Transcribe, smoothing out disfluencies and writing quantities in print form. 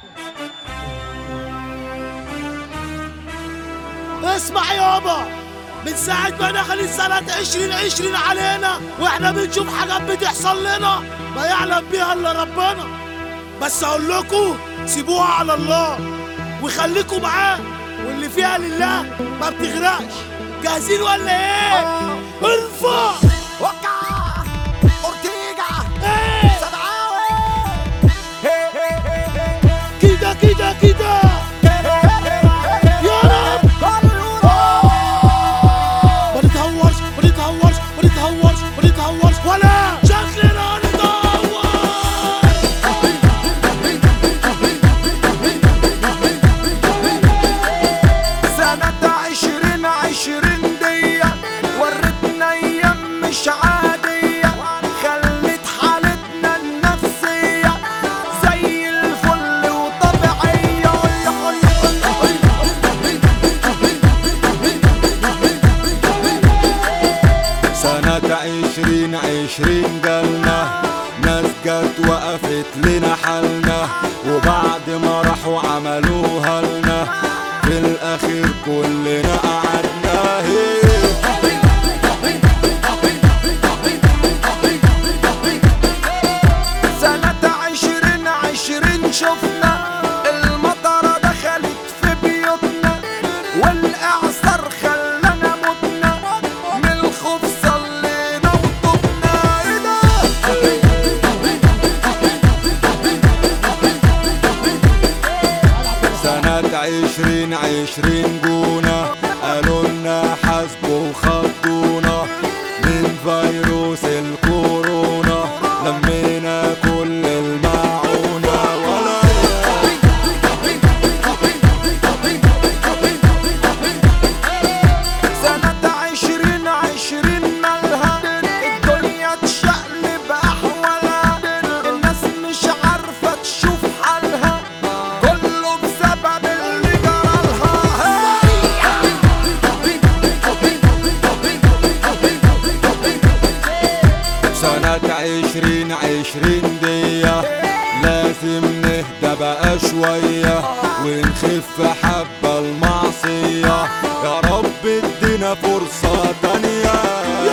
اسمع يابا، من ساعة ما دخلت سنة 2020 علينا واحنا بنشوف حاجات بتحصل لنا ما يعلم بيها الا ربنا. بس اقول لكم سيبوها على الله وخليكم معاه، واللي فيها لله ما بتغرقش. جاهزين ولا ايه؟ ارفع وقع اورتيجا ايه سبعاوي كده كده كده يا رب. ما نتهورش ما نتهورش ما نتهورش ما نتهورش ولا شكلنا نتهور. سنة 2020 دي ورتنا ايام مش عادية، خلت حالتنا النفسية زي الفل وطبيعية. سنة 2020 جالنا ناس جت وقفت لنا حالنا، وبعد ما راحوا عملوها لنا في الأخير كلنا قعدنا هي. سنة 2020 شفنا المطرة دخلت في بيوتنا، والإعصار خلانا متنا، من الخوف صلينا وطبنا. سنة 2020 جونا قالولنا حاسبوا وخضونا من فيروس الكورونا، لمينا كل المعونة ولا سنة 2020 مالها الدنيا تشقلب أحوالها، الناس مش عارفة تشوف حالها، كله بسبب اللي جرالها. سنة 2020 دي لازم نهدى بقى شوية ونخف حبة المعصية، يا رب ادينا فرصة تانية.